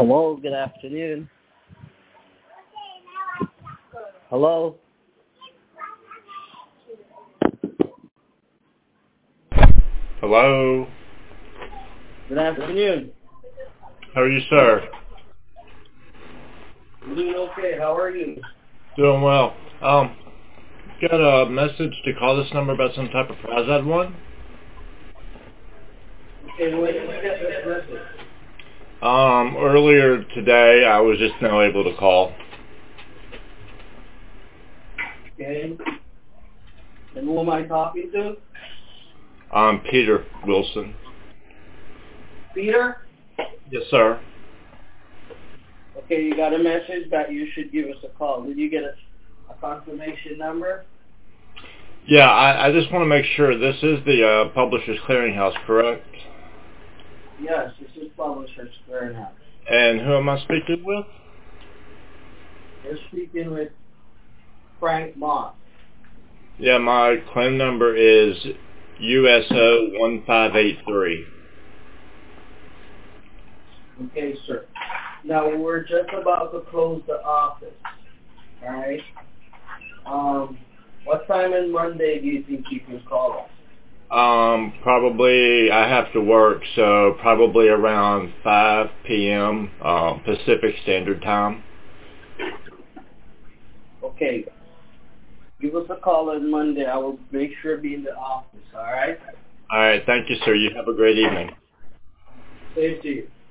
Hello, good afternoon. Hello? Hello. Good afternoon. How are you, sir? I'm doing okay. How are you? Doing well. Got a message to call this number about some type of prize I'd won. Okay, when did you get this message? Earlier today, I was just now able to call. Okay. And who am I talking to? Peter Wilson. Peter? Yes, sir. Okay, you got a message that you should give us a call. Did you get a confirmation number? Yeah, I just want to make sure this is the Publishers Clearinghouse, correct? Yes, this is Publishers Clearinghouse. And who am I speaking with? You're speaking with Frank Moss. Yeah, my claim number is USO 1583. Okay, sir. Now, we're just about to close the office. All right? What time on Monday do you think you can call us? Probably I have to work, so probably around 5 p.m. Pacific Standard Time. Okay. Give us a call on Monday. I will make sure to be in the office, all right? All right, thank you, sir. You have a great evening. Same to you.